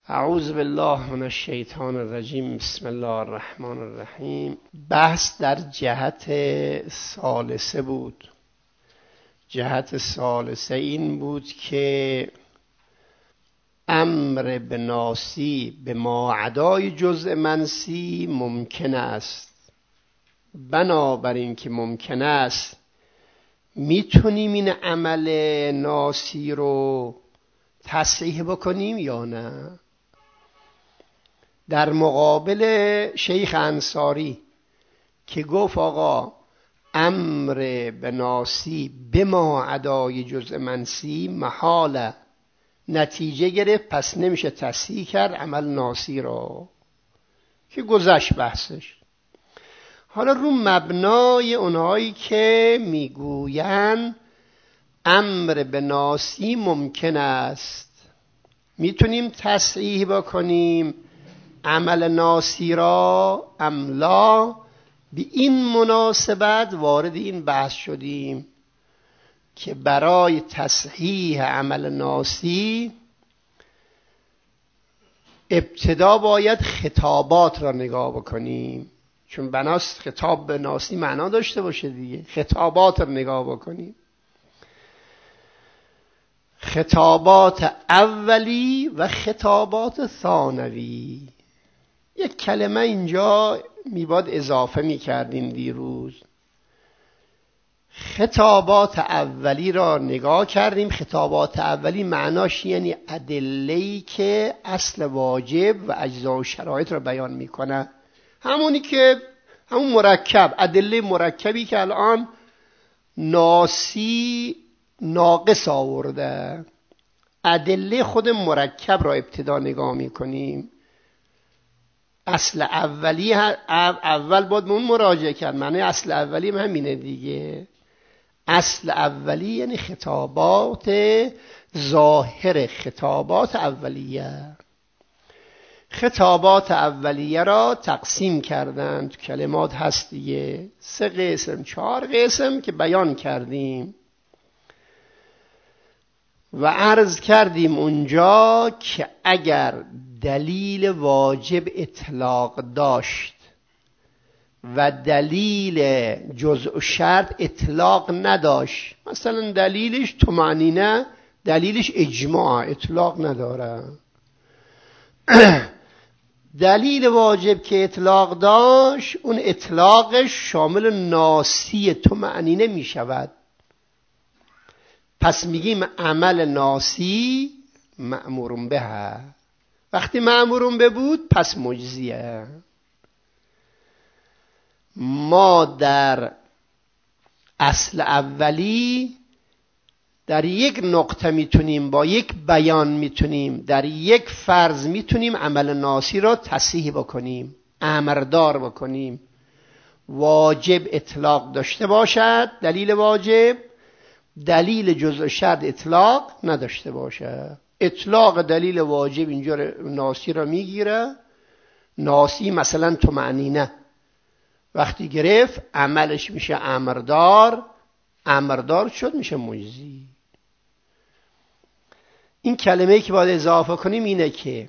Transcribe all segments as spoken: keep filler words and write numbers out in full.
اعوذ بالله من الشیطان الرجیم. بسم الله الرحمن الرحیم. بحث در جهت ثالثه بود. جهت ثالثه این بود که امر به ناسی به ماعدای جزء منسی ممکن است. بنابراین که ممکن است میتونیم این عمل ناسی رو تصحیح بکنیم یا نه؟ در مقابل شیخ انصاری که گفت آقا امر به ناسی به ماعدای جزء منسی محاله، نتیجه گرفت، پس نمیشه تصحیح کرد عمل ناسی رو، که گذشت بحثش. حالا رو مبنای اونهایی که میگوین امر به ناسی ممکن است، میتونیم تصحیح بکنیم عمل ناسی را املا، به این مناسبت وارد این بحث شدیم که برای تصحیح عمل ناسی ابتدا باید خطابات را نگاه بکنیم، چون بناست خطاب به ناسی معنا داشته باشه دیگه. خطابات را نگاه بکنیم، خطابات اولی و خطابات ثانوی. یک کلمه اینجا میباد اضافه میکردیم دیروز. خطابات اولی را نگاه کردیم. خطابات اولی معناش یعنی ادله‌ای که اصل واجب و اجزا و شرایط را بیان میکنه، همونی که همون مرکب، ادله مرکبی که الان ناسی ناقص آورده. ادله خود مرکب را ابتدا نگاه میکنیم. اصل اولی اول باید به اون مراجعه کرد. معنی اصل اولی همینه دیگه. اصل اولی یعنی خطابات ظاهر، خطابات اولیه. خطابات اولیه را تقسیم کردند، تو کلمات هست دیگه، سه قسم چهار قسم که بیان کردیم و عرض کردیم اونجا که اگر دلیل واجب اطلاق داشت و دلیل جزء و شرط اطلاق نداشت، مثلا دلیلش طمأنینه، دلیلش اجماع، اطلاق نداره. دلیل واجب که اطلاق داشت، اون اطلاقش شامل ناسی طمأنینه می شود. پس میگیم عمل ناسی مأمورون به. وقتی مأمورون به بود پس مجزیه. ما در اصل اولی در یک نقطه میتونیم، با یک بیان میتونیم، در یک فرض میتونیم عمل ناسی را تصحیح بکنیم، امردار بکنیم. واجب اطلاق داشته باشد، دلیل واجب، دلیل جزء شرط اطلاق نداشته باشه. اطلاق دلیل واجب اینجا ناسی را میگیره. ناسی مثلا طمأنینه وقتی گرفت عملش میشه امردار، امردار شد میشه مجزی. این کلمه‌ای که باید اضافه کنیم اینه که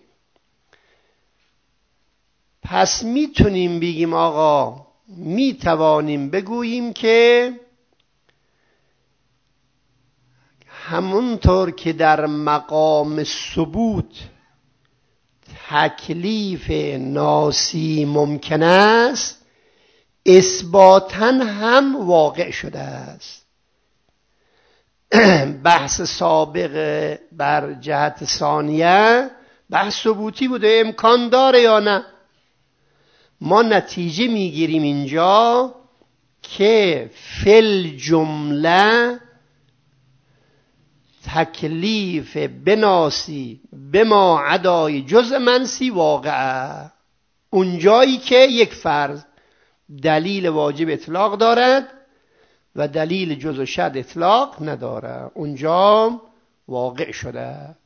پس میتونیم بگیم آقا، میتوانیم بگوییم که همونطور که در مقام ثبوت تکلیف ناسی ممکن است، اثباتاً هم واقع شده است. بحث سابق بر جهت ثانیه بحث ثبوتی بوده، امکان داره یا نه. ما نتیجه میگیریم اینجا که فل جمله تکلیف بناسی به ما عدای جزء منسی واقعه. اونجایی که یک فرض دلیل واجب اطلاق دارد و دلیل جزء شرط اطلاق نداره، اونجا واقع شده است.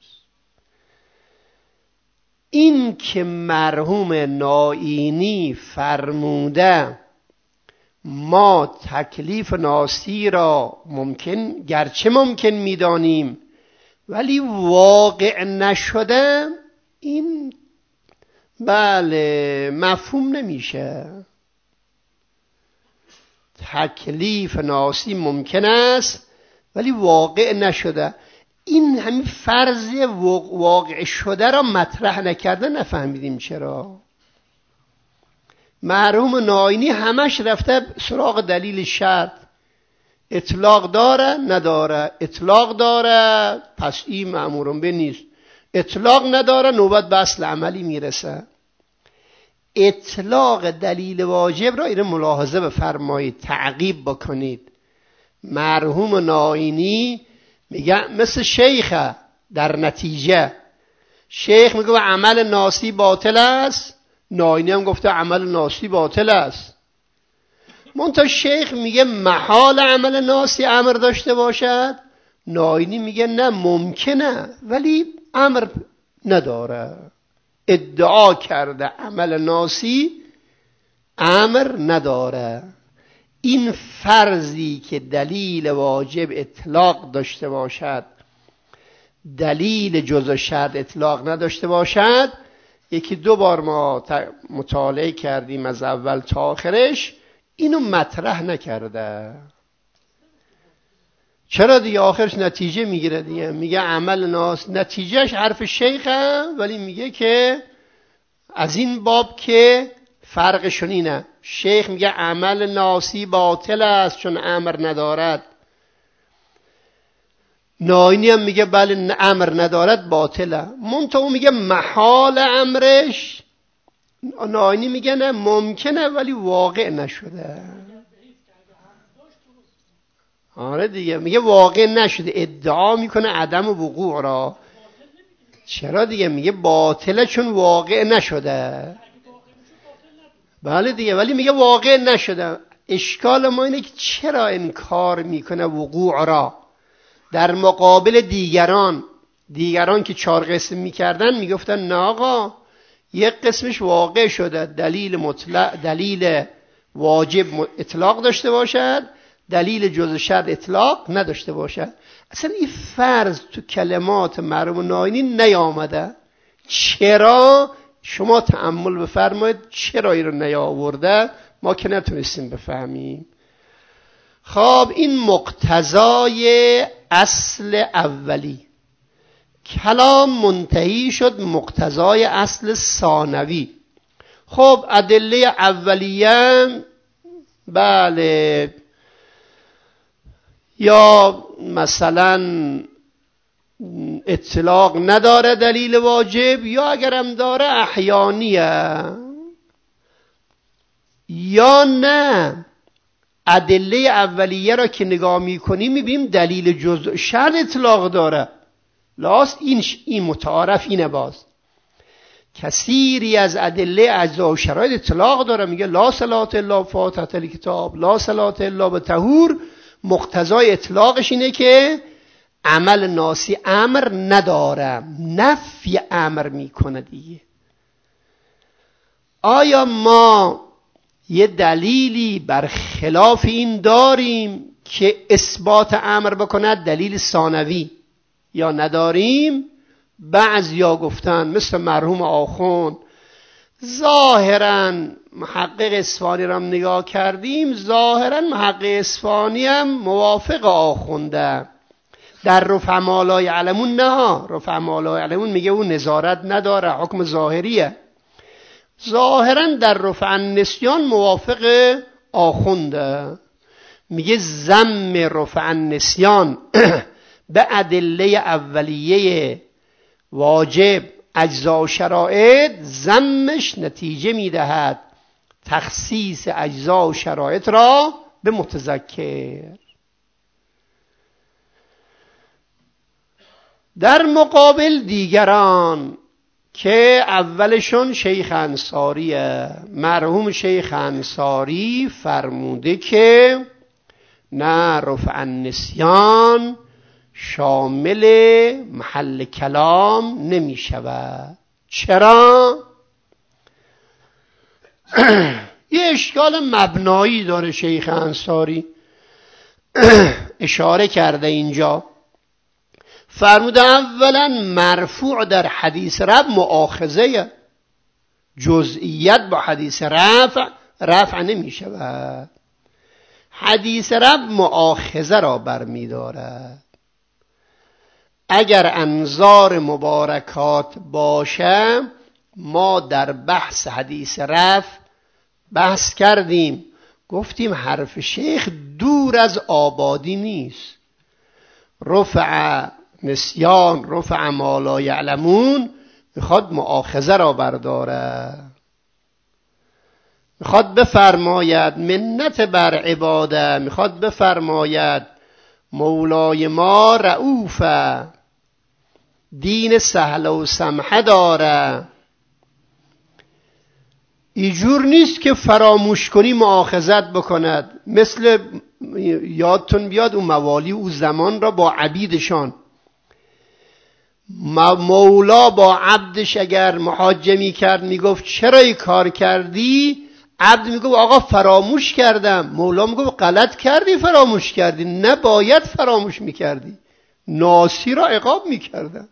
این که مرحوم نائینی فرموده ما تکلیف ناسی را ممکن گرچه ممکن میدانیم ولی واقع نشده، این بله مفهوم نمیشه. تکلیف ناسی ممکن است ولی واقع نشده. این همین فرض واقع شده را مطرح نکرده، نفهمیدیم چرا. مرحوم ناینی همش رفته سراغ دلیل شرط. اطلاق داره نداره، اطلاق داره پس این مأمورون به نیست، اطلاق نداره نوبت به اصل عملی میرسه. اطلاق دلیل واجب را اینو ملاحظه بفرمایید، تعقیب بکنید. مرحوم ناینی میگه مثل شیخه، در نتیجه شیخ میگه عمل ناسی باطل است، ناینی هم گفته عمل ناسی باطل است. منتها شیخ میگه محال عمل ناسی امر داشته باشد، ناینی میگه نه ممکنه ولی امر نداره. ادعا کرده عمل ناسی امر نداره. این فرضی که دلیل واجب اطلاق داشته باشد، دلیل جزء شرط اطلاق نداشته باشد، یکی دو بار ما مطالعه کردیم از اول تا آخرش، اینو مطرح نکرده. چرا دیگه آخرش نتیجه میگیره دیگه، میگه عمل ناس، نتیجهش حرف شیخه ولی میگه که از این باب که فرقشون اینه. شیخ میگه عمل ناسی باطل است چون امر ندارد، ناینی هم میگه بله امر ندارد باطله. منتها اون میگه محال امرش، ناینی میگه نه ممکنه ولی واقع نشده. آره دیگه میگه واقع نشده، ادعا میکنه عدم وقوع را. چرا دیگه میگه باطله چون واقع نشده. بله دیگه ولی میگه واقع نشده. اشکال ما اینه که چرا انکار میکنه وقوع را در مقابل دیگران. دیگران که چهار قسم میکردن میگفتن نه آقا یک قسمش واقع شده، دلیل مطلق، دلیل واجب اطلاق داشته باشد، دلیل جزء شرط اطلاق نداشته باشد. اصلا این فرض تو کلمات مرحوم ناینی نیامده. چرا؟ شما تأمل بفرمایید چرا این رو نیاورده، ما که نتونستیم بفهمیم. خب این مقتضای اصل اولی. کلام منتهی شد مقتضای اصل ثانوی. خب ادله اولیه بله، یا مثلا اطلاق نداره دلیل واجب، یا اگرم داره احیانیه، یا نه ادله اولیه را که نگاه میکنیم میبینیم دلیل جزء شرط اطلاق داره. لاست این این متعارف اینه. باز کثیری از ادله اجزا و شرایط اطلاق داره، میگه لا صلاة الا فاتحة الکتاب، لا صلاة الا بطهور. مقتضای اطلاقش اینه که عمل ناسی امر نداره، نفی امر میکنه دیگه. آیا ما یه دلیلی بر خلاف این داریم که اثبات امر بکنه، دلیل ثانوی، یا نداریم؟ بعضیا گفتن مثل مرحوم آخوند، ظاهراً محقق اصفهانی را نگاه کردیم، ظاهراً محقق اصفهانی هم موافق آخونده. در رفع ما لا یعلمون نه، رفع ما لا یعلمون میگه اون نظارت نداره، حکم ظاهریه. ظاهراً در رفع النسیان موافق آخونده، میگه ضم رفع النسیان به ادله اولیه واجب اجزا و شرایط، ضمش نتیجه میدهد تخصیص اجزا و شرایط را به متذکر. در مقابل دیگران که اولشون شیخ انصاریه، مرحوم شیخ انصاری فرموده که نه، رفع النسیان شامل محل کلام نمی شود. چرا؟ یه اشکال مبنایی داره شیخ انصاری، اشاره کرده اینجا. فرموده اولا مرفوع در حدیث رفع مؤاخذه، جزئیت با حدیث رفع رفع نمی شود. حدیث رفع مؤاخذه را برمی دارد. اگر انظار مبارکات باشه، ما در بحث حدیث رفع بحث کردیم، گفتیم حرف شیخ دور از آبادی نیست. رفع نسیان، رفع ما لا یعلمون، میخواد مؤاخذه را برداره، میخواد بفرماید منت بر عباده، میخواد بفرماید مولای ما رؤوفه، دین سهل و سمحه داره. اینجور نیست که فراموش کنی مؤاخذت بکند. مثل یادتون بیاد اون موالی او زمان را با عبیدشان، مولا با عبدش اگر محاجمی کرد میگفت چرا این کار کردی، عبد میگفت آقا فراموش کردم. مولا میگفت غلط کردی فراموش کردی، نه باید فراموش میکردی، ناسی را عقاب میکردن.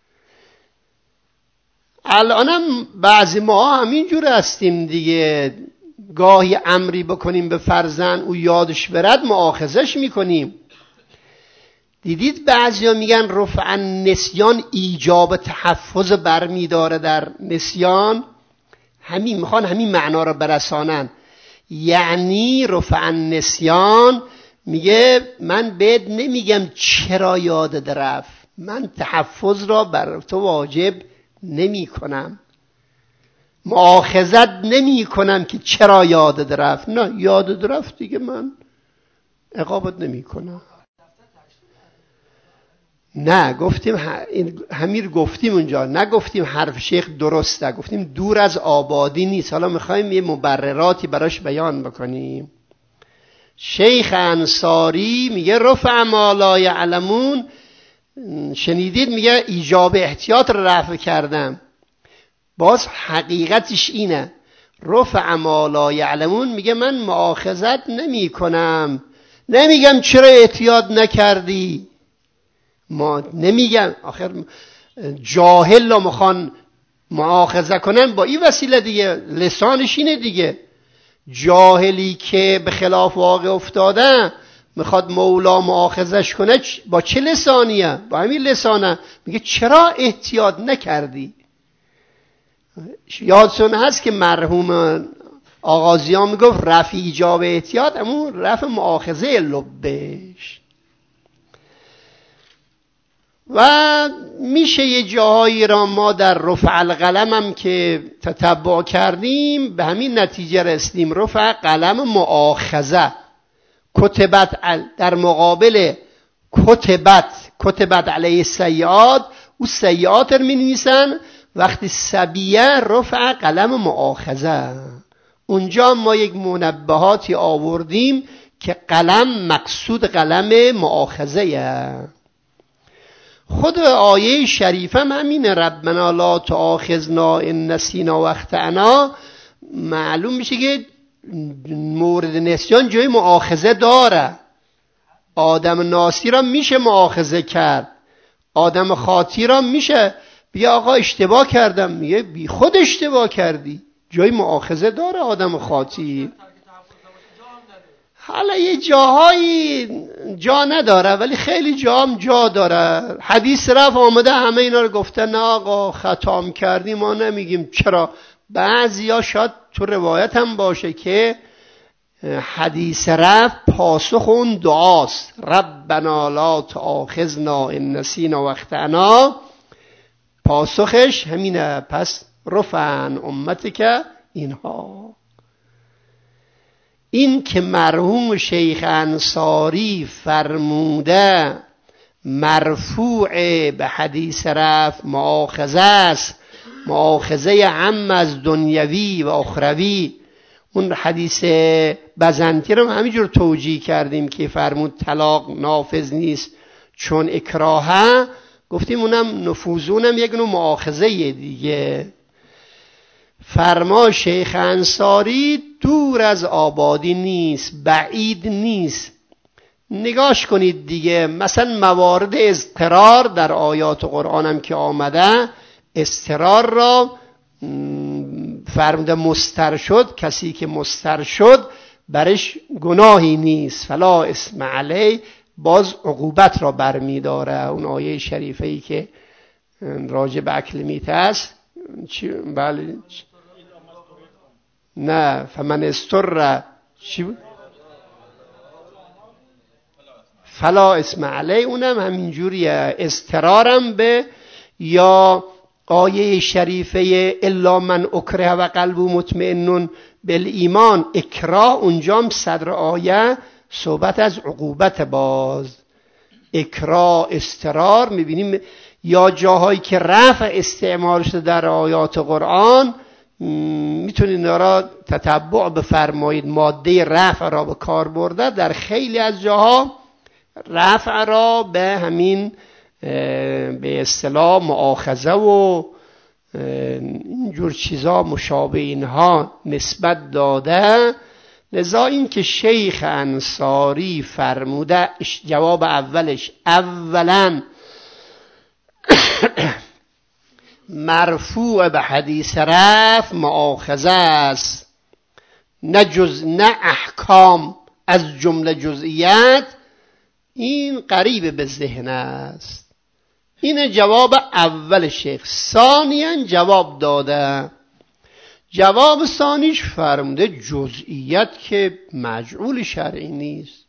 الانم بعضی ما همینجور هستیم دیگه، گاهی امری بکنیم به فرزند او یادش برد مؤاخذش میکنیم. دیدید بعضیا میگن رفع نسیان ایجاب تحفظ برمی داره در نسیان، همین میخوان همین معنا رو برسانن. یعنی رفع نسیان میگه من بهت نمیگم چرا یادت رفت، من تحفظ را بر تو واجب نمی کنم، مؤاخذت نمی کنم که چرا یادت رفت، نه یادت رفت دیگه من عقابت نمی کنم. نه گفتیم همین گفتیم اونجا، نگفتیم حرف شیخ درسته، گفتیم دور از آبادی نیست. حالا میخوایم یه مبرراتی براش بیان بکنیم. شیخ انصاری میگه رفع ما لا یعلمون، شنیدید میگه ایجاب احتیاط رو رفع کردم. باز حقیقتش اینه، رفع ما لا یعلمون میگه من مؤاخذت نمی کنم، نمیگم چرا احتیاط نکردی، ما نمیگم. آخر جاهل رو میخوان مؤاخذه کنن با این وسیله دیگه، لسانش اینه دیگه. جاهلی که به خلاف واقع افتاده میخواد مولا مؤاخذش کنه با چه لسانیه؟ با همین لسانه. میگه چرا احتیاط نکردی؟ یادتون هست که مرحوم آغازیان میگفت رفع ایجاب احتیاط همون رفع مؤاخذه لبش. و میشه یه جاهایی را ما در رفع القلم هم که تتبع کردیم به همین نتیجه رسیدیم. رفع قلم مؤاخذه، کتبت در مقابل کتبت، کتبت علیه سیئات، او سیئات رو می نویسن. وقتی سبیه رفع قلم مؤاخذه، اونجا ما یک منبهاتی آوردیم که قلم مقصود قلم مؤاخذه. خود آیه شریفه هم همینه، ربنا لا تؤاخذنا ان نسینا و اخطأنا. معلوم میشه که مورد نسیان جای مؤاخذه داره. آدم ناسی را میشه مؤاخذه کرد، آدم خاطی را میشه بیا آقا اشتباه کردم، میگه بی خود اشتباه کردی، جای مؤاخذه داره آدم خاطی. حالا یه جاهایی جا نداره ولی خیلی جا هم جا داره. حدیث رفع آمده همه اینا رو گفتن نه آقا خطا کردی، ما نمیگیم چرا. بعضیا شاید تو روایت هم باشه که حدیث رفع پاسخ اون دعاست، ربنا لا تؤاخذنا ان نسینا و اخطأنا، پاسخش همینه. پس رفع عن امتک اینها. این که مرحوم شیخ انصاری فرموده مرفوع به حدیث رفع مؤاخذه است، مؤاخذه عم از دنیوی و اخروی. اون حدیث بزنطی رو همینجور توجیه کردیم که فرمود طلاق نافذ نیست چون اکراهه، گفتیم اونم نفوذونم یک نوع مؤاخذه دیگه. فرما شیخ انصاری دور از آبادی نیست، بعید نیست. نگاش کنید دیگه، مثلا موارد اضطرار در آیات قرآن هم که آمده، اضطرار را فرموده مستر شد، کسی که مستر شد برش گناهی نیست، فلا اسم علی، باز عقوبت را برمی داره. اون آیه شریفه ای که راجع به اکل میته است، چی؟ بله نه، فمن استر چی بود؟ فلا اسم علی، اونم همین جوریه. اضطرارم به، یا آیه شریفه الا من اکره و قلبه مطمئن بالایمان، اکراه اونجام صدر آیه صحبت از عقوبت، باز اکراه اضطرار میبینیم. یا جاهایی که رفع استعمال شده در آیات قرآن، میتونید را تتبع بفرمایید، ماده رفع را به کار برده در خیلی از جاها، رفع را به همین به اصطلاح مؤاخذه و اینجور چیزا مشابه اینها نسبت داده. لذا این که شیخ انصاری فرموده، جواب اولش اولا مرفوع به حدیث رفع مؤاخذه است، نه جز نه احکام از جمله جزئیات، این قریب به ذهن است. این جواب اول شیخ. ثانیاً جواب داده، جواب ثانیش فرموده جزئیات که مجعول شرعی نیست.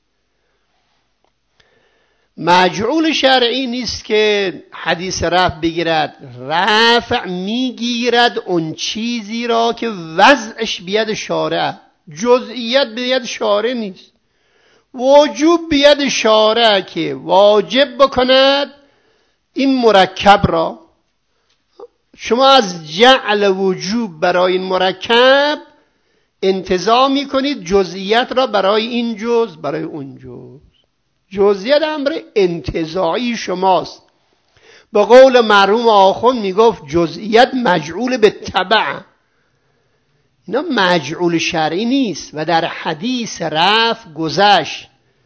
مجعول شرعی نیست که حدیث رفع بگیرد، رفع میگیرد اون چیزی را که وضعش بید شارع، جزئیات بید شارع نیست. وجوب بید شارع که واجب بکند این مرکب را، شما از جعل وجوب برای این مرکب انتزاع میکنید جزئیات را برای این جز برای اون جز. جزئیات امر انتزاعی شماست. به قول مرحوم آخوند میگفت جزئیات مجعول به تبع، اینا مجعول شرعی نیست. و در حدیث رفع گذشت،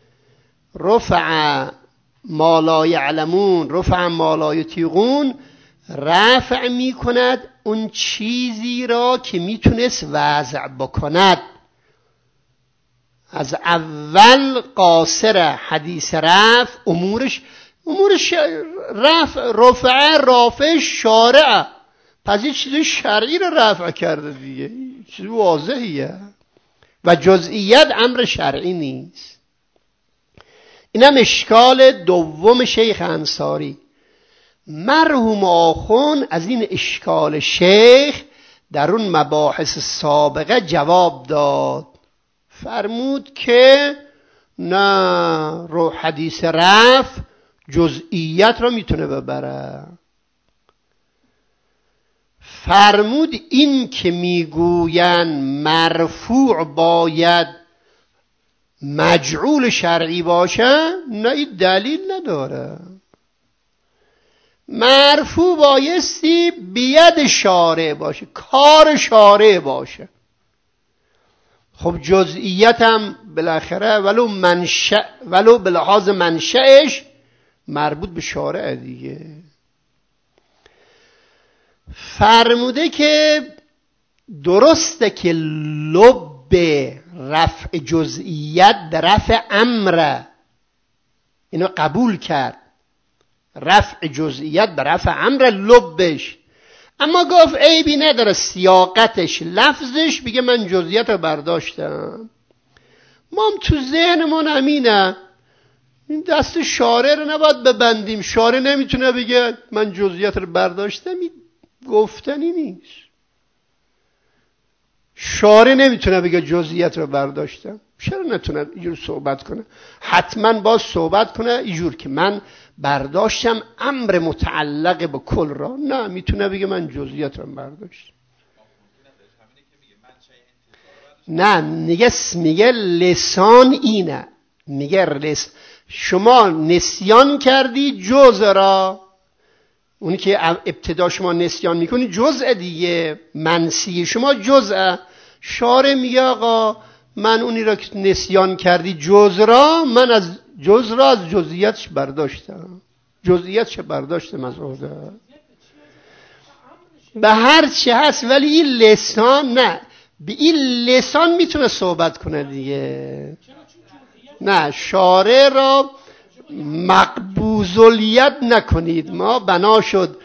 رفع ما لا یعلمون رفع ما لا یطیقون، رفع می کند اون چیزی را که میتونست وضع بکند. از اول قاصر حدیث رفع امورش امورش رفع رفع رافع شارع، پس یه چیز شرعی رو رفع کرده دیگه، چیز واضحیه. و جزئیات امر شرعی نیست. اینم اشکال دوم شیخ انصاری. مرحوم آخوند از این اشکال شیخ در اون مباحث سابقه جواب داد، فرمود که نه، رو حدیث رفع جزئیات را میتونه ببره. فرمود این که میگوین مرفوع باید مجعول شرعی باشه، نه، این دلیل نداره. مرفوع بایستی بید شارع باشه، کار شارع باشه. خب جزئیت هم بالاخره ولو منشأ ولو به لحاظ منشأش مربوط به شارع دیگه. فرموده که درسته که لب رفع جزئیت در رفع امر، اینو قبول کرد، رفع جزئیت به رفع امر لبش، اما گفت عیبی نداره سیاقتش لفظش بگه من جزئیت رو برداشتم. ما هم تو ذهنمون امینه، این دست شارع رو نباید ببندیم. شارع نمیتونه بگه من جزئیت رو برداشتم، این گفتنی نیست. شارع نمیتونه بگه جزئیات رو برداشتم. چرا نتونه اینجور صحبت کنه؟ حتما باز صحبت کنه اینجور که من برداشتم امر متعلق به کل را. نه، میتونه بگه من جزئیات رو برداشتم. نه، میگه میگه لسان اینه، میگه لس شما نسیان کردی جزء را، اونی که ابتدا شما نسیان میکنی جزء دیگه، منسی شما جزء. شارع میگه آقا من اونی را که نسیان کردی جزء را، من از جز را از جزئیاتش برداشتم، جزئیاتش برداشتم از عهده. به هر چی هست، ولی این لسان نه، به این لسان میتونه صحبت کنه دیگه. نه، شارع را مقبوض‌الید نکنید. ما بنا شد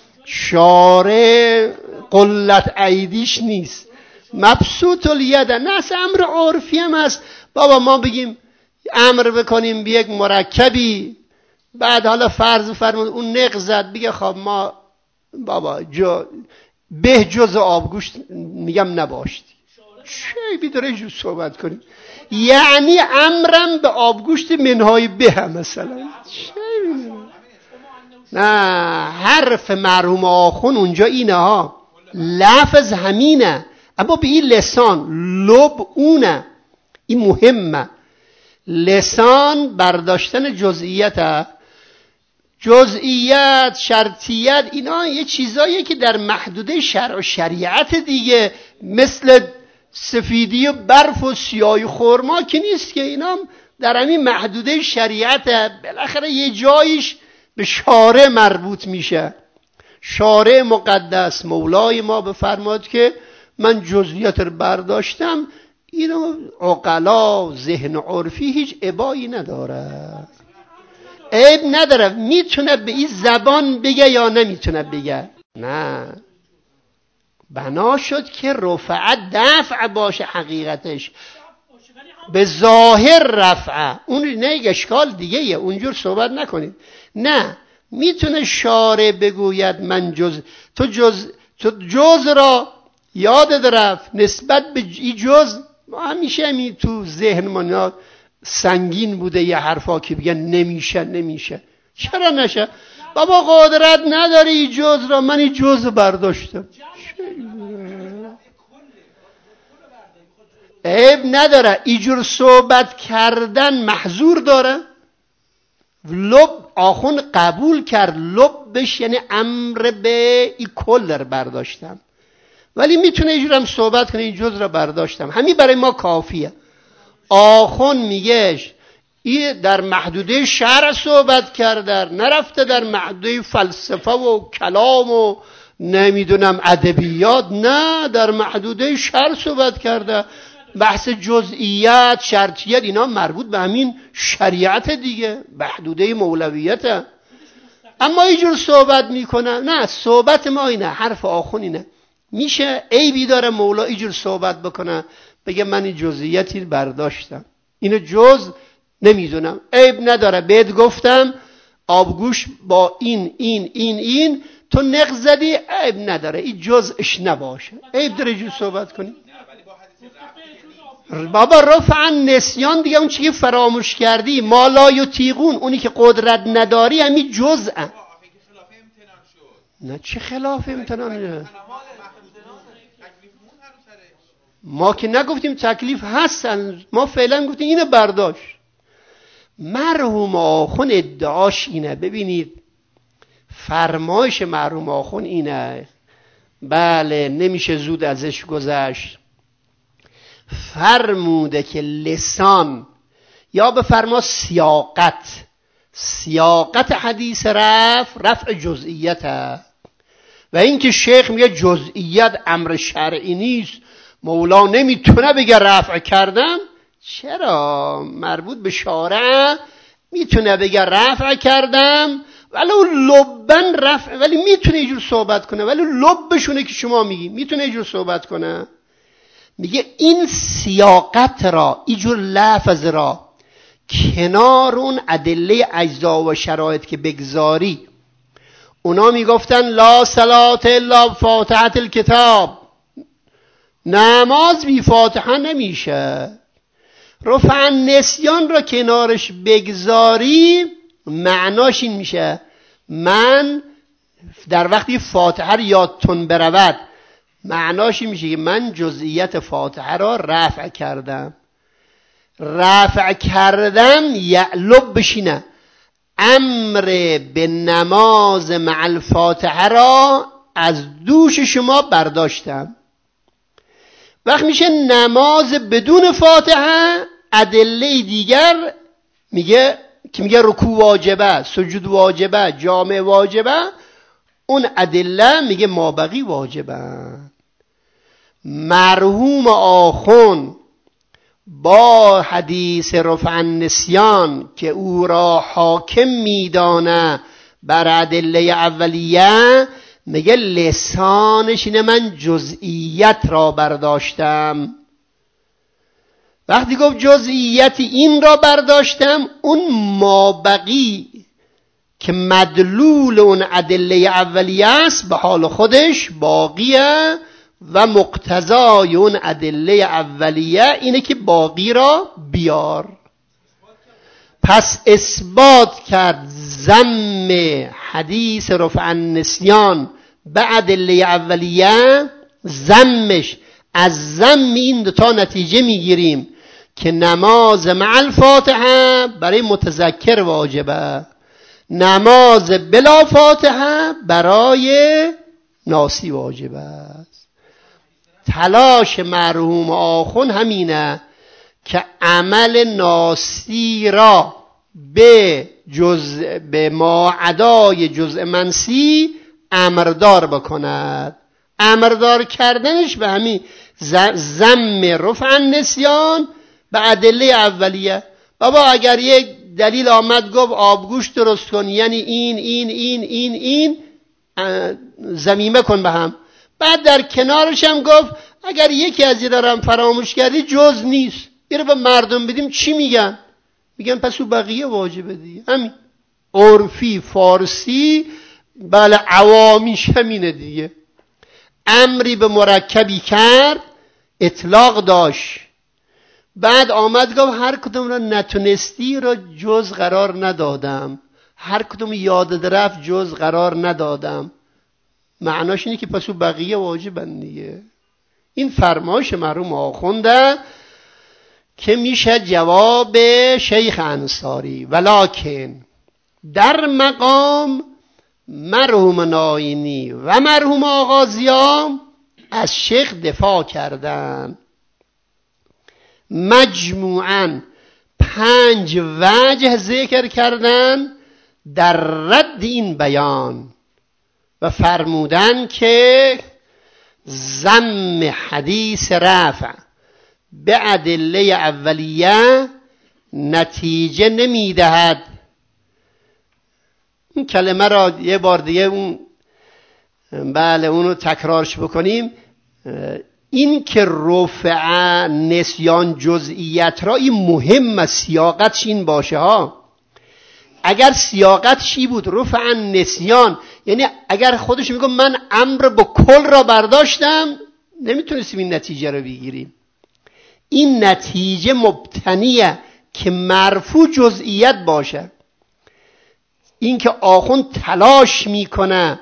شارع قلت ایدیش نیست، مبسوط الید. نه، اصلا امر عرفی هم هست. بابا ما بگیم امر بکنیم به یک مرکبی، بعد حالا فرض فرمود اون نق زد، بگه خب ما بابا جو به جز آبگوشت میگم نباشتی، چه بیداره جو صحبت کنیم؟ یعنی امرم به آبگوشت منهای به هم مثلا، چه بیداره؟ نه، حرف مرحوم آخون اونجا اینه ها، لفظ همینه، اما به این لسان لب اونه. این مهمه، لسان برداشتن جزئیت. جزئیت، شرطیت، اینا یه چیزاییه که در محدوده شرع و شریعت دیگه، مثل سفیدی و برف و سیاهی خرما که نیست که، اینا در همین محدوده شریعت. بالاخره یه جایش به شارع مربوط میشه. شارع مقدس مولای ما بفرماد که من جزئیات رو برداشتم، اینو عقلا ذهن عرفی هیچ ابایی نداره، عیب نداره. میتونه به این زبان بگه یا نمیتونه بگه؟ نه، بنا شد که رفعت دفع باشه، حقیقتش به ظاهر رفعه، اون نه اشکال دیگه یه، اونجور صحبت نکنید. نه، میتونه شارع بگوید من جز تو جز تو جز را یادت رفت نسبت به این جز. ما همیشه همین تو ذهن ما سنگین بوده یه حرفا که بگن نمیشه نمیشه. چرا نشه؟ بابا قدرت نداری این جز را، من این جز برداشتم، عیب نداره. اینجور صحبت کردن محظور داره. لب آخون قبول کرد، لبش یعنی امر به این کل رو برداشتم، ولی میتونه اینجور هم صحبت کنه این جز را برداشتم، همین برای ما کافیه. آخون میگهش این در محدوده شرع صحبت کرده، نرفته در محدوده فلسفه و کلام و نمیدونم ادبیات، نه، در محدوده شرع صحبت کرده. بحث جزئیات، شرطیت، اینا مربوط به همین شریعت دیگه، محدوده مولویته. اما اینجور صحبت میکنه، نه، صحبت ما اینه، حرف آخون اینه. میشه عیبی داره مولا اینجور صحبت بکنه، بگه من این جزئیاتی برداشتم، اینو جز نمیدونم، عیب نداره. بهت گفتم آبگوش با این این این این تو نق زدی، عیب نداره، این جزش نباشه، عیب داره اینجور صحبت کنی؟ بابا رفع نسیان دیگه، اون چی که فراموش کردی، ما لا یطیقون، اونی که قدرت نداری همین جزء. نه، چه خلاف امتنان؟ ما که نگفتیم تکلیف هستن، ما فعلا گفتیم اینو برداشت. مرحوم آخون ادعاش اینه، ببینید فرمایش مرحوم آخون اینه، بله نمیشه زود ازش گذشت. فرموده که لسان یا بفرما سیاقت، سیاقت حدیث رفع رفع جزئیته، و اینکه شیخ میگه جزئیت امر شرعی نیست، مولا نمیتونه بگه رفع کردم. چرا؟ مربوط به شارع میتونه بگه رفع کردم، ولی لبن رفع، ولی میتونه اینجور صحبت کنه، ولی لبشونه که شما میگی میتونه اینجور صحبت کنه. میگه این سیاقت را، اینجور لفظ را کنار اون ادله اجزا و شرایط که بگذاری، اونا میگفتن لا صلاة الا فاتحة الکتاب، نماز بی فاتحه نمیشه. رفع نسیان را کنارش بگذاری، معناش این میشه من در وقتی فاتحه رو یادتون برود، معناش این میشه که من جزئیت فاتحه را رفع کردم. رفع کردم یعلب بشینه، امر به نماز مع الفاتحه را از دوش شما برداشتم. وقت میشه نماز بدون فاتحه، ادله دیگر میگه که میگه رکوع واجبه، سجود واجبه، جامع واجبه، اون ادله میگه مابقی واجبه. مرحوم آخون با حدیث رفع النسیان که او را حاکم میدانه بر ادله اولیه، میگه لسانش اینه من جزئیت را برداشتم. وقتی گفت جزئیت این را برداشتم، اون مابقی که مدلول اون ادله اولیه است به حال خودش باقیه و مقتضای اون ادله اولیه اینه که باقی را بیار. پس اثبات کرد ذم حدیث رفع النسیان به ادله اولیه. ذمش از ذم این دو تا نتیجه میگیریم که نماز مع الفاتحه برای متذکر واجبه، نماز بلا فاتحه برای ناسی واجبه است. تلاش مرحوم آخون همینه که عمل ناسی را به جزء به ما عدای جزء منسی امردار بکند. امردار کردنش به همین ذم رفع النسیان به ادله اولیه. بابا اگر یک دلیل آمد گفت آبگوشت درست کن، یعنی این این این این این ضمیمه کن به هم، بعد در کنارش هم گفت اگر یکی از این دارم فراموش کردی جز نیست، این رو به مردم بدیم چی میگن؟ میگن پس او بقیه واجبه دیگه. همین عرفی فارسی بله عوامیش همینه دیگه. امری به مرکبی کرد اطلاق داشت، بعد آمد گفت هر کدوم را نتونستی را جز قرار ندادم، هر کدوم یاد رفت جز قرار ندادم. معناش اینه که پس او بقیه واجبن دیگه. این فرمایش مرحوم آخونده که میشه جواب شیخ انصاری. ولکن در مقام مرحوم ناینی و مرحوم آغازیان از شیخ دفاع کردن، مجموعاً پنج وجه ذکر کردن در رد این بیان و فرمودن که ذم حدیث رفع به ادله اولیه نتیجه نمیدهد. این کلمه را یه بار دیگه اون بله اونو تکرارش بکنیم. این که رفع نسیان جزئیت را این مهم سیاقتش این باشه ها. اگر سیاقتش این بود رفع نسیان، یعنی اگر خودش میگه من امر با کل را برداشتم، نمیتونستیم این نتیجه رو بگیریم. این نتیجه مبتنیه که مرفوع جزئیت باشه. این که آخوند تلاش میکنه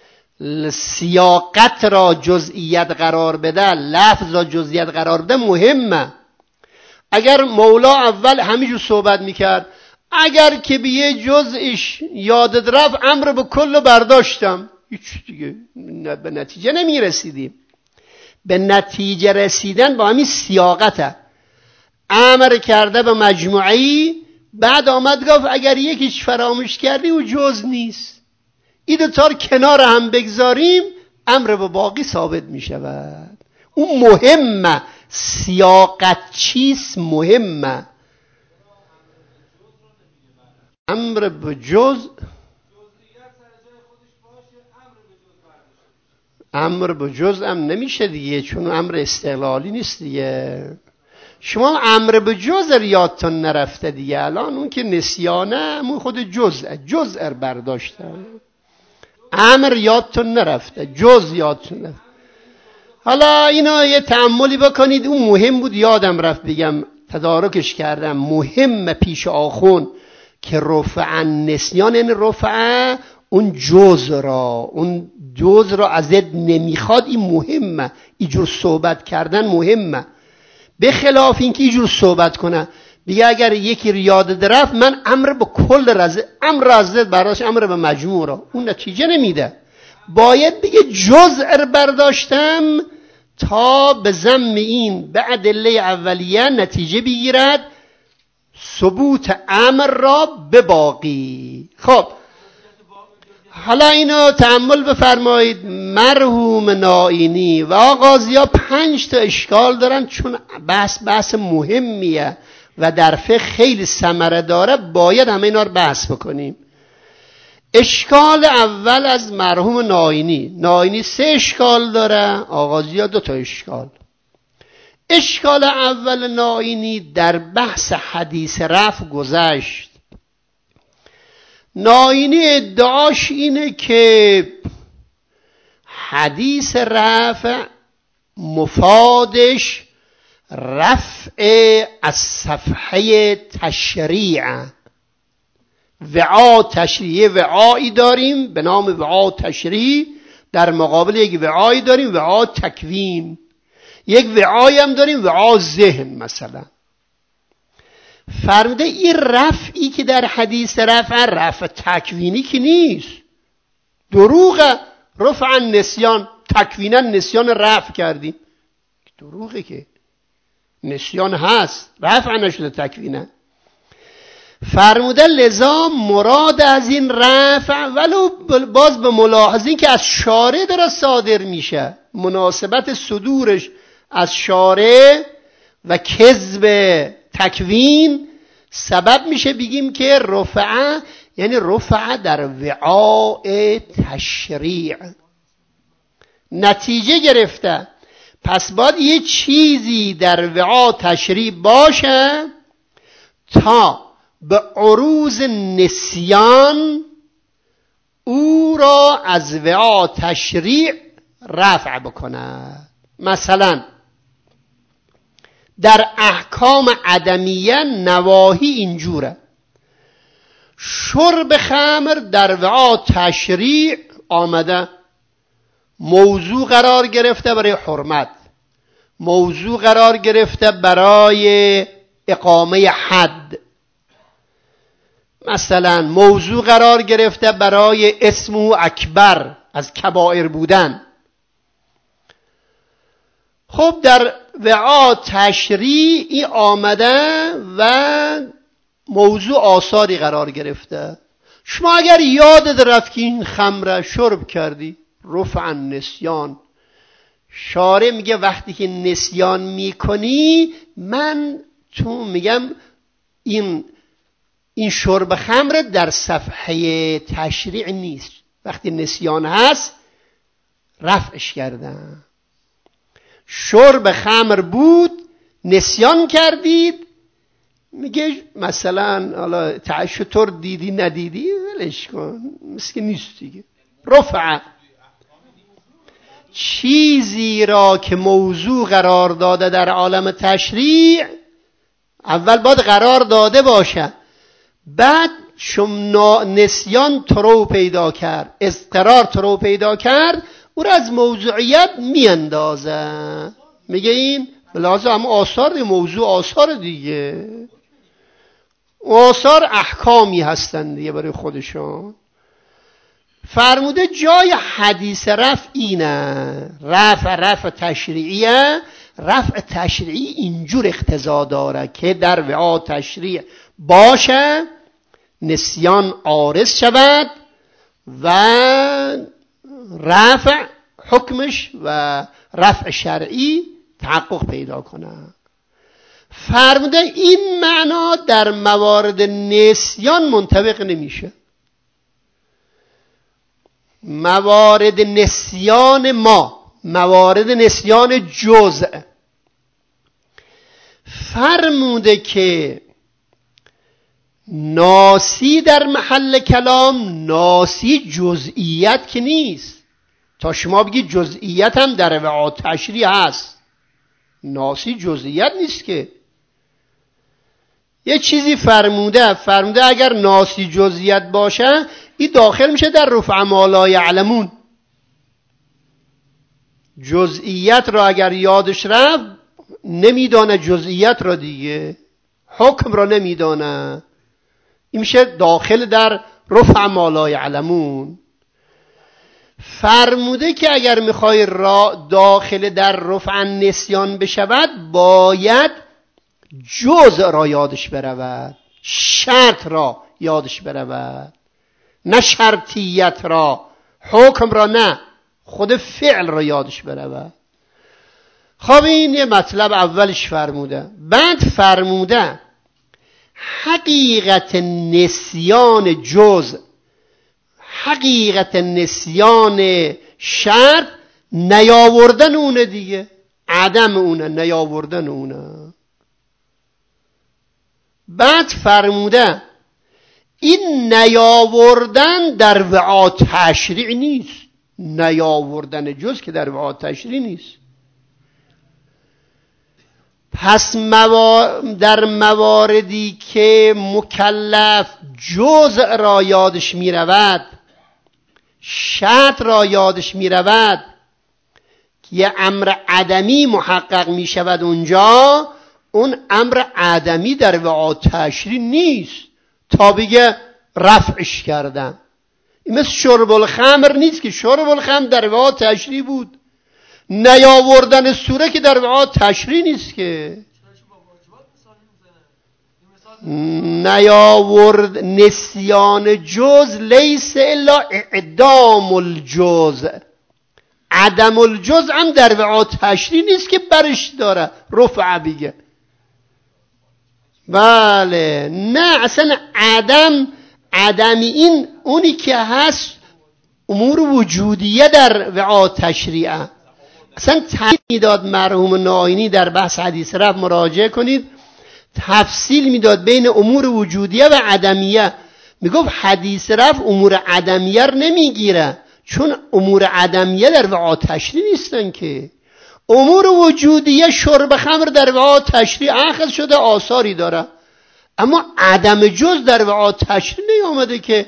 سیاقت را جزئیت قرار بده، لفظ را جزئیت قرار بده مهمه. اگر مولا اول همینجور صحبت میکرد اگر که به یه جزئش یادت رفت امر به کل برداشتم، هیچ دیگه به نتیجه نمیرسیدیم. به نتیجه رسیدن با همین سیاقته. امر کرده به مجموعی، بعد آمد گفت اگر یکیش فراموش کردی او جز نیست. این دو تا کنار هم بگذاریم امر به باقی ثابت می شود. اون مهمه، سیاقت چیست مهمه. امر به جز امر به جز هم نمیشه دیگه، چون امر استقلالی نیست دیگه. شما امر به جز یادتون نرفته دیگه، الان اون که نسیانه همون خود جزء جزء برداشته، امر یادتون نرفته، جز یادتون نرفته. حالا اینا یه تأملی بکنید. اون مهم بود، یادم رفت بگم، تدارکش کردم. مهم پیش آخون که رفع نسیان، این رفع اون جز را، اون جز را ازت نمیخواد. این مهمه، اینجور صحبت کردن مهمه. به خلاف اینکه اینجور صحبت کنه دیگه اگر یکی یاد رفت من امر به کل رزه امر ازت برداشت، امر به مجموع را، اون نتیجه نمیده. باید بگه جزء برداشتم تا به ذم این به ادله اولیه نتیجه بگیرد. ثبوت امر را به باقی. خب حالا اینو تأمل بفرمایید. مرحوم نائینی و آغازیا پنج تا اشکال دارن، چون بحث بحث مهمیه و در فقه خیلی ثمره داره، باید همه اینا رو بحث بکنیم. اشکال اول از مرحوم نائینی. نائینی سه اشکال داره، آغازیا دو تا اشکال. اشکال اول نائینی در بحث حدیث رفع گذشت. نائینی ادعاش اینه که حدیث رفع مفادش رفع از صفحه تشریع. وعا تشریع، وعایی داریم به نام وعا تشریع، در مقابل یک وعایی داریم وعا تکوین. یک وعایی هم داریم وعا ذهن. مثلا فرموده این رفعی که در حدیث رفع رفع تکوینی که نیست، دروغه. رفع نسیان، تکوینا نسیان رفع کردیم، دروغه که نسیان هست، رفع نشده تکوینا. فرموده لذا مراد از این رفع ولو باز به ملاحظه که از شارع داره صادر میشه، مناسبت صدورش از شارع و کذب تکوین سبب میشه بگیم که رفع یعنی رفع در وعاء تشریع. نتیجه گرفته پس باید یه چیزی در وعاء تشریع باشه تا به عروض نسیان او را از وعاء تشریع رفع بکنه. مثلا در احکام عدمیه نواهی اینجوره. شرب خمر در وعاء تشریع آمده، موضوع قرار گرفته برای حرمت، موضوع قرار گرفته برای اقامه حد، مثلا موضوع قرار گرفته برای اسمه اکبر، از کبائر بودن. خب در وعاء تشریعی آمده و موضوع آثاری قرار گرفته. شما اگر یادت رفت که این خمره شرب کردی، رفع نسیان، شارع میگه وقتی که نسیان میکنی من تو میگم این این شرب خمر در صفحه تشریع نیست، وقتی نسیان هست رفعش کردن. شرب خمر بود نسیان کردید، میگه مثلا حالا تعشتر دیدی ندیدی ولش کن، مثل نیست دیگه. رفع چیزی را که موضوع قرار داده در عالم تشریع اول باید قرار داده باشه، بعد شما نسیان تو رو پیدا کرد، اضطرار تو رو پیدا کرد، او را از موضوعیت میاندازه. میگه این بلازه هم آثار موضوع آثار دیگه، آثار احکامی هستند دیگه برای خودشون. فرموده جای حدیث رفع اینه، رفع رفع تشریعیه. رفع تشریعی اینجور اقتضا داره که در وعاء تشریع باشه، نسیان عارض شود و رفع حکمش و رفع شرعی تحقق پیدا کنه. فرموده این معنا در موارد نسیان منطبق نمیشه. موارد نسیان ما، موارد نسیان جزء، فرموده که ناسی در محل کلام ناسی جزئیت که نیست. تا شما بگید جزئیت هم در وعاء تشریع هست، ناسی جزئیت نیست که. یه چیزی فرموده فرموده اگر ناسی جزئیت باشه این داخل میشه در رفع ما لا یعلمون. جزئیت را اگر یادش رفت نمیدانه جزئیت را دیگه، حکم را نمیدانه، این میشه داخل در رفع ما لا یعلمون. فرموده که اگر میخوای را داخل در رفع نسیان بشود باید جزء را یادش برود. شرط را یادش برود، نه شرطیت را، حکم را نه، خود فعل را یادش برود. خب این یه مطلب اولش فرموده. بعد فرموده حقیقت نسیان جزء، حقیقت نسیان شرط نیاوردن اونه دیگه، عدم اونه، نیاوردن اونه. بعد فرموده این نیاوردن در وعا تشریع نیست، نیاوردن جز که در وعا تشریع نیست. پس در مواردی که مکلف جزء را یادش می رود، شرط را یادش می رود که یه امر عدمی محقق می شود، اونجا اون امر عدمی در وعا تشریع نیست تا بگه رفعش کردم. این مثل شرب الخمر نیست که شرب الخمر در وعا تشریع بود، نیاوردن سوره که در وعا تشریع نیست که. نیاورد نسیان جز لیس الا اعدام الجز، عدم الجز هم در وعا تشریع نیست که برش داره رفع بگه. بله نه، اصلا عدم عدمی این اونی که هست امور وجودیه در وعا تشریعه. اصلا تفصیل میداد مرحوم ناینی در بحث حدیث رفع، مراجعه کنید، تفصیل میداد بین امور وجودیه و عدمیه. میگفت حدیث رفع امور عدمیه رو نمیگیره، چون امور عدمیه در وعا تشریع نیستن که. امور وجودیه شرب خمر در وعا تشریع اخذ شده، آثاری داره، اما عدم جز در وعا تشریع نیامده که.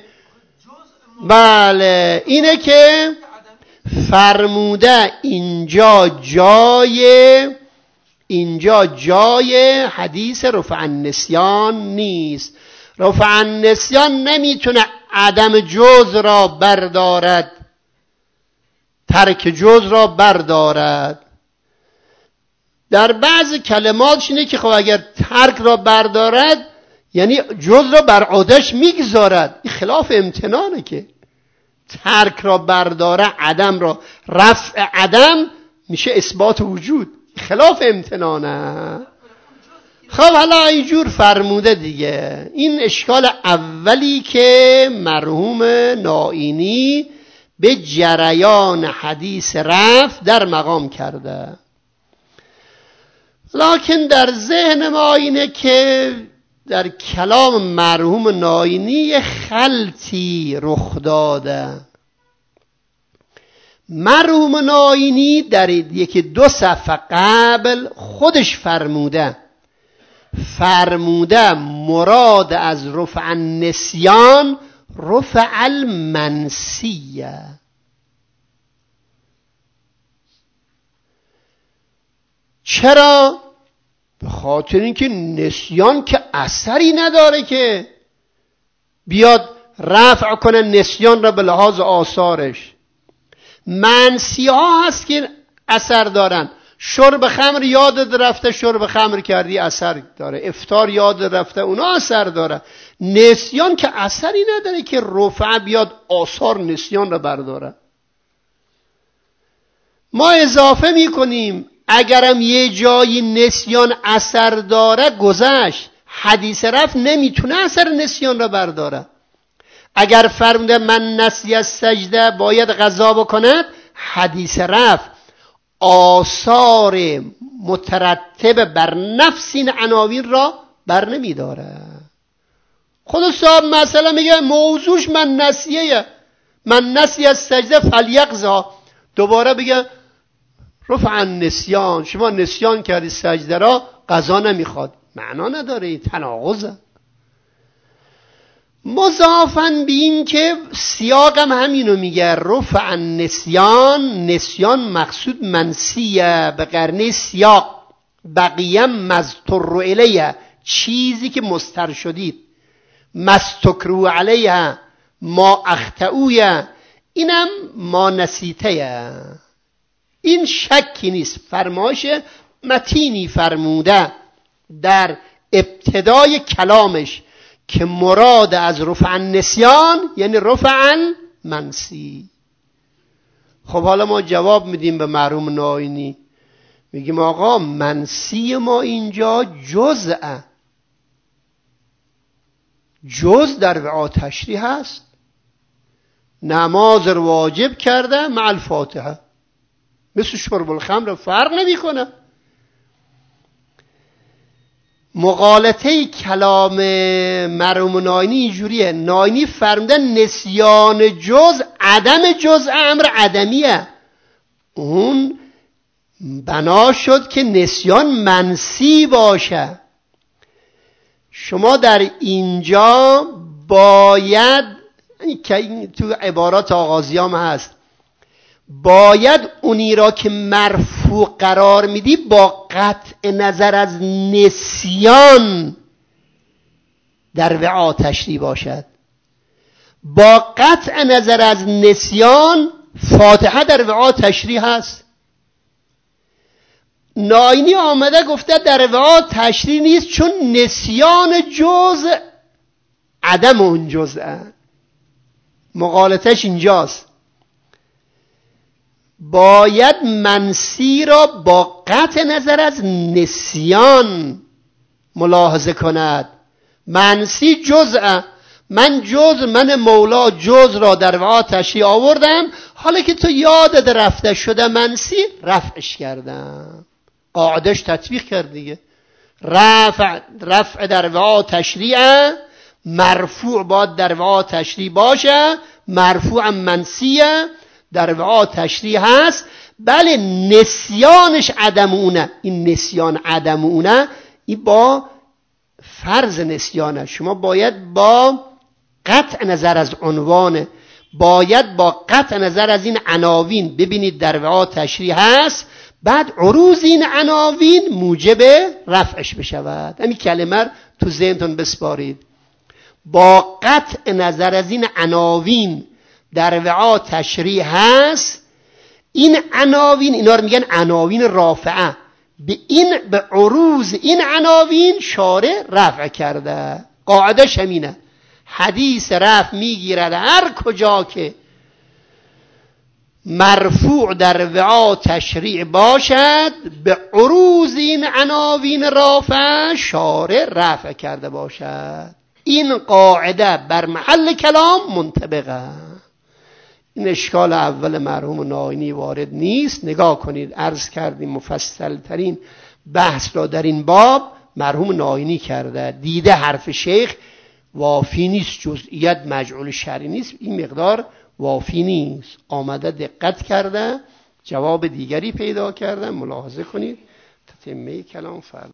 بله اینه که فرموده اینجا جای اینجا جای حدیث رفع النسیان نیست. رفع النسیان نمیتونه عدم جز را بردارد، ترک جز را بردارد. در بعض کلماتش اینه که خب اگر ترک را بردارد یعنی جز را بر عهده‌اش میگذارد، این خلاف امتنانه که. ترک را برداره عدم را، رفع عدم میشه اثبات وجود، خلاف امتنانه. خب حالا اینجور فرموده دیگه. این اشکال اولی که مرحوم ناینی به جریان حدیث رفع در مقام کرده. لکن در ذهن ما اینه که در کلام مرحوم ناینی خلطی رخ داده. مرحوم ناینی در یکی دو صفحه قبل خودش فرموده فرموده مراد از رفع النسیان رفع المنسیه. چرا؟ به خاطر اینکه نسیان که اثری نداره که بیاد رفع کنه نسیان را به لحاظ آثارش. منسی ها هست که اثر دارن. شرب خمر یادت رفته شرب خمر کردی اثر داره، افطار یاد رفته اونا اثر داره. نسیان که اثری نداره که رفع بیاد آثار نسیان را برداره. ما اضافه میکنیم اگرم یه جایی نسیان اثر داره گذشت، حدیث رفع نمیتونه اثر نسیان را برداره. اگر فرموده من نسی از سجده باید قضا بکند، حدیث رفع آثار مترتب بر نفس این عناوین را بر نمی داره. خود صاحب مثلا میگه موضوعش من نسیه، من نسی از سجده فلیقضا، دوباره بگه رفع النسیان، شما نسیان کردی سجده را قضا نمیخواد، معنا نداره، تناقضه. مضافاً به این که سیاقم همینو میگه رفع النسیان، نسیان مقصود منسیه به قرنه سیاق، بقیه مستر الیه چیزی که مستر شدید، مستکرو علیه ما اخطئویه، اینم ما نسیته. این شکی نیست. فرمایش متینی فرموده در ابتدای کلامش که مراد از رفع النسیان یعنی رفع المنسی. خب حالا ما جواب میدیم به مرحوم ناینی، میگیم آقا منسی ما اینجا جزء جز در وعا تشریح هست، نماز رو واجب کرده مع الفاتحه، مثل شرب الخمر فرق نمی کنه. مغالطه کلام مرحوم ناینی اینجوریه، ناینی فرموده نسیان جز عدم جز امر عدمیه، اون بنا شد که نسیان منسی باشه. شما در اینجا باید که تو عبارات آغازیام هست، باید اونی را که مرفوع قرار میدی با قطع نظر از نسیان در وعا تشریح باشد. با قطع نظر از نسیان فاتحه در وعا تشریح هست. ناینی آمده گفته در وعا تشریح نیست چون نسیان جز عدم اون جزء. مغالطش اینجاست، باید منسی را با قطع نظر از نسیان ملاحظه کند. منسی جزء، من جز من مولا جز را در وعا تشریح آوردم، حالا که تو یادت رفته شده منسی رفعش کردم، قاعدش تطبیق کرد دیگه. رفع رفع در وعا تشریع، مرفوع باید در وعا تشریع باشه، مرفوع منسیه در وعا تشریح هست. بله نسیانش عدم اونه، این نسیان عدم اونه، این با فرض نسیانه. شما باید با قطع نظر از عنوان، باید با قطع نظر از این عناوین ببینید در وعا تشریح هست، بعد عروض این عناوین موجب رفعش بشود. همین کلمه تو ذهنتون بسپارید، با قطع نظر از این عناوین در وعا تشریح هست. این عناوین، اینا رو میگن عناوین رافعه، به این به عروض این عناوین شارع رفع کرده. قاعده شمینه، حدیث رفع میگیرد هر کجا که مرفوع در وعا تشریع باشد، به عروض این عناوین رافع شارع رفع کرده باشد. این قاعده بر محل کلام منطبقه. این اشکال اول مرحوم ناینی وارد نیست. نگاه کنید، عرض کردیم مفصل ترین بحث را در این باب مرحوم ناینی کرده. دیده حرف شیخ وافی نیست، جزئیات مجعول شرعی نیست، این مقدار وافی نیست. آمده دقت کرده، جواب دیگری پیدا کرده. ملاحظه کنید تتمه کلام فرد